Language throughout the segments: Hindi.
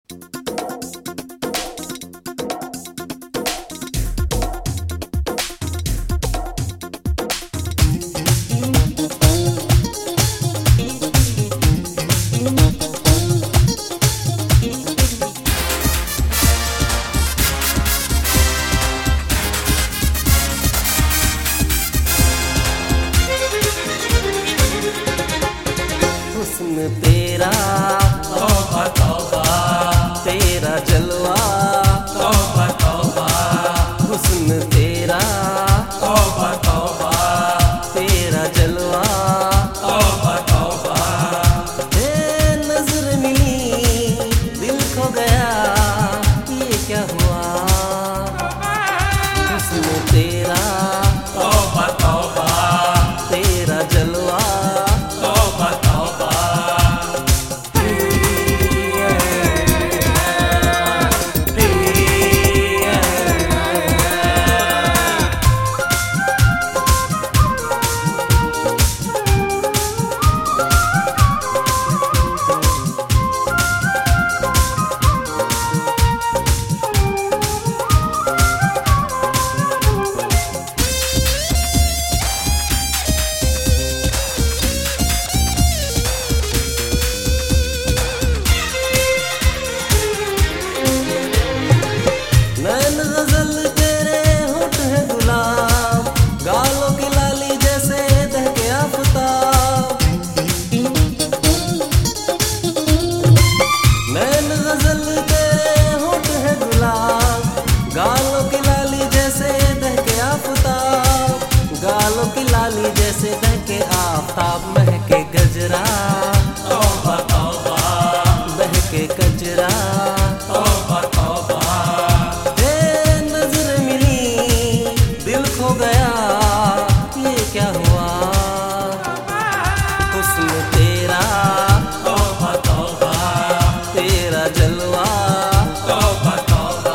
हुस्न तेरा तौबा तौबा, तेरा जलवा तौबा तौबा, हुस्न तेरा तौबा तौबा, तेरा जलवा तौबा तौबा, नजर मिली दिल खो गया ये क्या हुआ। हुस्न तेरा तौबा तौबा, तेरा जलवा तौबा तौबा। नैन गजल तेरे होठ है गुलाब, गालों की लाली जैसे दहके आफताब। नैन गजल तेरे होठ है गुलाब, गालों की लाली जैसे दहके आफताब। गालों की लाली जैसे दहके आफताब, महके गजरा तौबा तौबा, बहके कजरा। तौबा तौबा, नजर मिली दिल खो गया ये क्या हुआ। हुस्न तेरा तौबा तौबा, तेरा जलवा तौबा तौबा।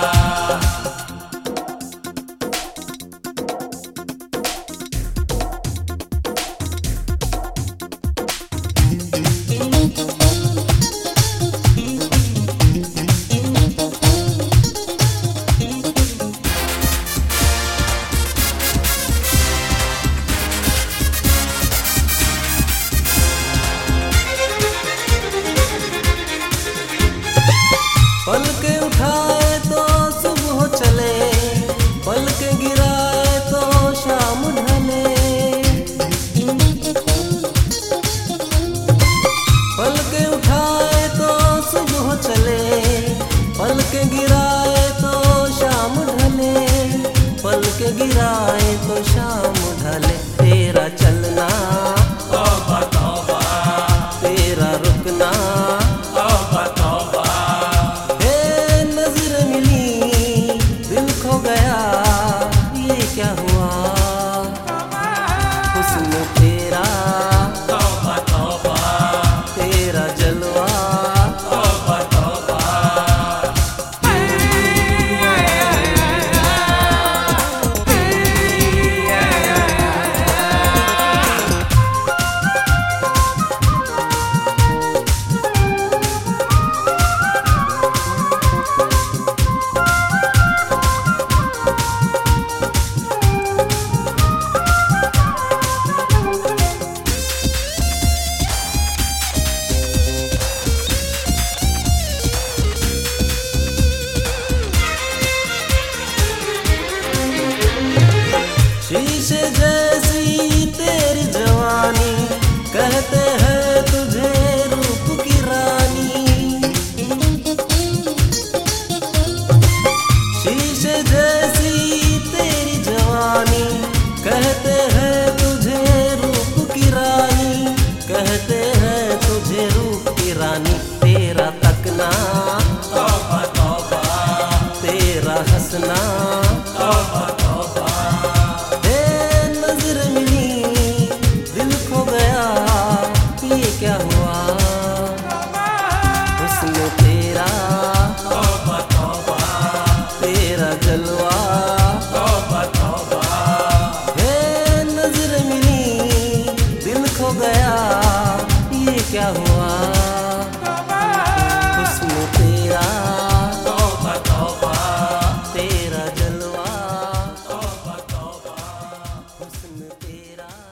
पलके उठाए तो सुबह चले, पलके गिराए तो शाम ढले। पलके उठाए तो सुबह चले, पलके गिराए तो शाम ढले। पलके गिराए तो शाम ढले। तेरा चलना तौबा तौबा, तेरा रुकना, तौबा तौबा, नजर मिली दिल खो गया ये क्या हुआ। हुस्न तेरा तौबा तौबा, तेरा जलवा तौबा तौबा। तेरा